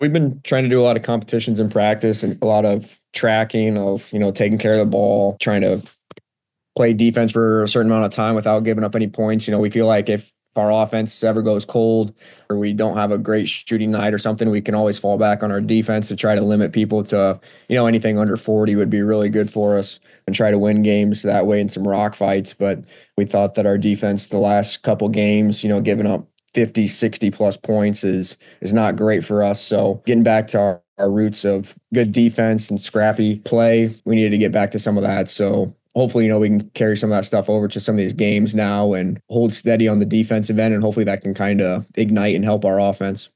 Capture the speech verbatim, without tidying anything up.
We've been trying to do a lot of competitions in practice and a lot of tracking of, you know, taking care of the ball, trying to play defense for a certain amount of time without giving up any points. You know, we feel like if our offense ever goes cold or we don't have a great shooting night or something, we can always fall back on our defense to try to limit people to, you know, anything under forty would be really good for us and try to win games that way in some rock fights. But we thought that our defense the last couple games, you know, giving up fifty, sixty plus points is is not great for us. So getting back to our, our roots of good defense and scrappy play, we needed to get back to some of that. So hopefully, you know, we can carry some of that stuff over to some of these games now and hold steady on the defensive end. And hopefully that can kind of ignite and help our offense.